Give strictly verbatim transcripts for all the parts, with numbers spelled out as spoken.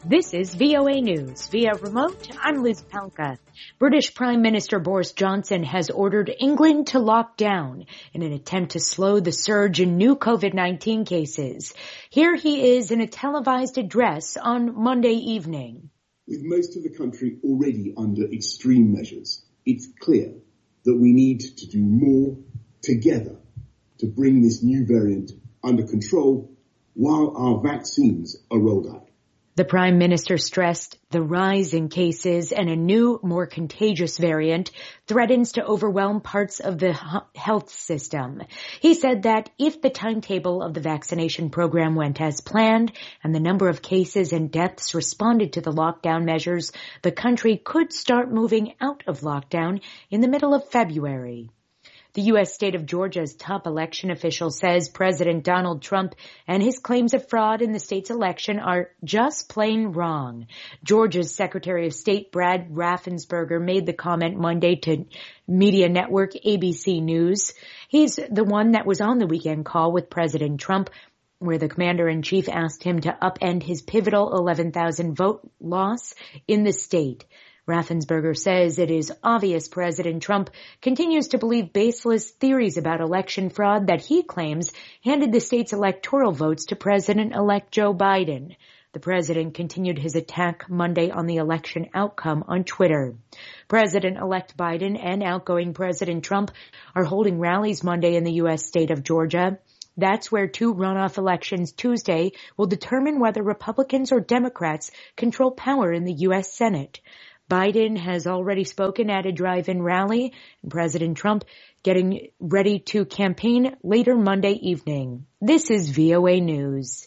This is V O A News. Via remote, I'm Liz Palka. British Prime Minister Boris Johnson has ordered England to lock down in an attempt to slow the surge in new COVID nineteen cases. Here he is in a televised address on Monday evening. With most of the country already under extreme measures, it's clear that we need to do more together to bring this new variant under control while our vaccines are rolled out. The Prime Minister stressed the rise in cases and a new, more contagious variant threatens to overwhelm parts of the health system. He said that if the timetable of the vaccination program went as planned and the number of cases and deaths responded to the lockdown measures, the country could start moving out of lockdown in the middle of February. The U S state of Georgia's top election official says President Donald Trump and his claims of fraud in the state's election are just plain wrong. Georgia's Secretary of State Brad Raffensperger made the comment Monday to media network A B C News. He's the one that was on the weekend call with President Trump, where the commander-in-chief asked him to upend his pivotal eleven thousand vote loss in the state. Raffensperger says it is obvious President Trump continues to believe baseless theories about election fraud that he claims handed the state's electoral votes to President-elect Joe Biden. The president continued his attack Monday on the election outcome on Twitter. President-elect Biden and outgoing President Trump are holding rallies Monday in the U S state of Georgia. That's where two runoff elections Tuesday will determine whether Republicans or Democrats control power in the U S Senate. Biden has already spoken at a drive-in rally, and President Trump getting ready to campaign later Monday evening. This is V O A News.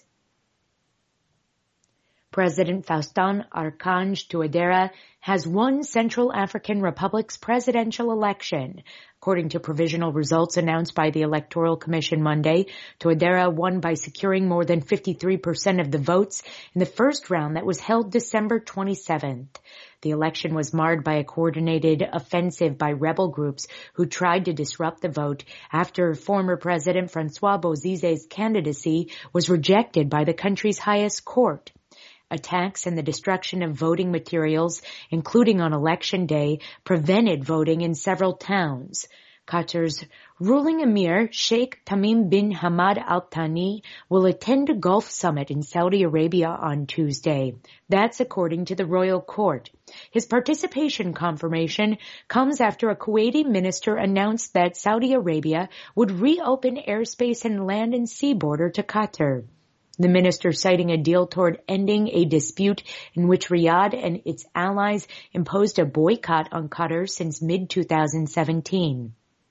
President Faustin Archange Touadera has won Central African Republic's presidential election. According to provisional results announced by the Electoral Commission Monday, Touadera won by securing more than fifty-three percent of the votes in the first round that was held December twenty-seventh. The election was marred by a coordinated offensive by rebel groups who tried to disrupt the vote after former President Francois Bozize's candidacy was rejected by the country's highest court. Attacks and the destruction of voting materials, including on election day, prevented voting in several towns. Qatar's ruling emir, Sheikh Tamim bin Hamad Al Thani, will attend a Gulf summit in Saudi Arabia on Tuesday. That's according to the royal court. His participation confirmation comes after a Kuwaiti minister announced that Saudi Arabia would reopen airspace and land and sea border to Qatar. The minister citing a deal toward ending a dispute in which Riyadh and its allies imposed a boycott on Qatar since mid twenty seventeen.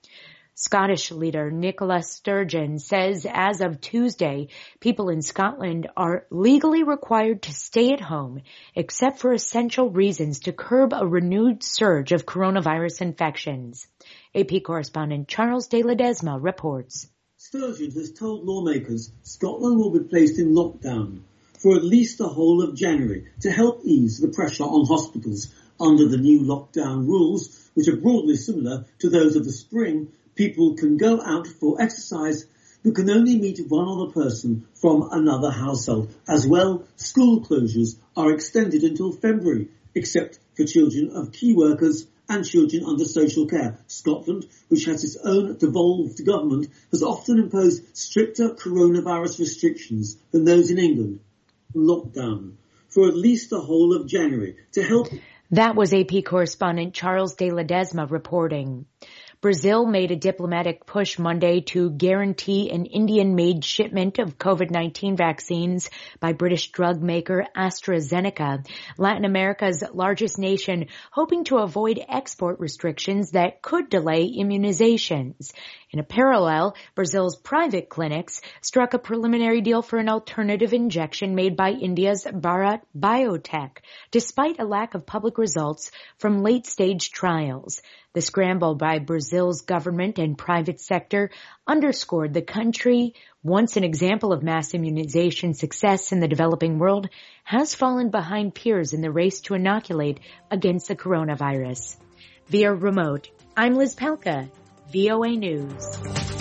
Scottish leader Nicola Sturgeon says as of Tuesday, people in Scotland are legally required to stay at home except for essential reasons to curb a renewed surge of coronavirus infections. A P correspondent Charles de Ledesma reports. Sturgeon has told lawmakers Scotland will be placed in lockdown for at least the whole of January to help ease the pressure on hospitals. Under the new lockdown rules, which are broadly similar to those of the spring, people can go out for exercise but can only meet one other person from another household. As well, school closures are extended until February, except for children of key workers and children under social care. Scotland, which has its own devolved government, has often imposed stricter coronavirus restrictions than those in England. Lockdown for at least the whole of January to help. That was A P correspondent Charles de Ledesma reporting. Brazil made a diplomatic push Monday to guarantee an Indian-made shipment of COVID nineteen vaccines by British drug maker AstraZeneca, Latin America's largest nation, hoping to avoid export restrictions that could delay immunizations. In a parallel, Brazil's private clinics struck a preliminary deal for an alternative injection made by India's Bharat Biotech, despite a lack of public results from late-stage trials. The scramble by Brazil's government and private sector underscored the country, once an example of mass immunization success in the developing world, has fallen behind peers in the race to inoculate against the coronavirus. Via remote, I'm Liz Palka, V O A News.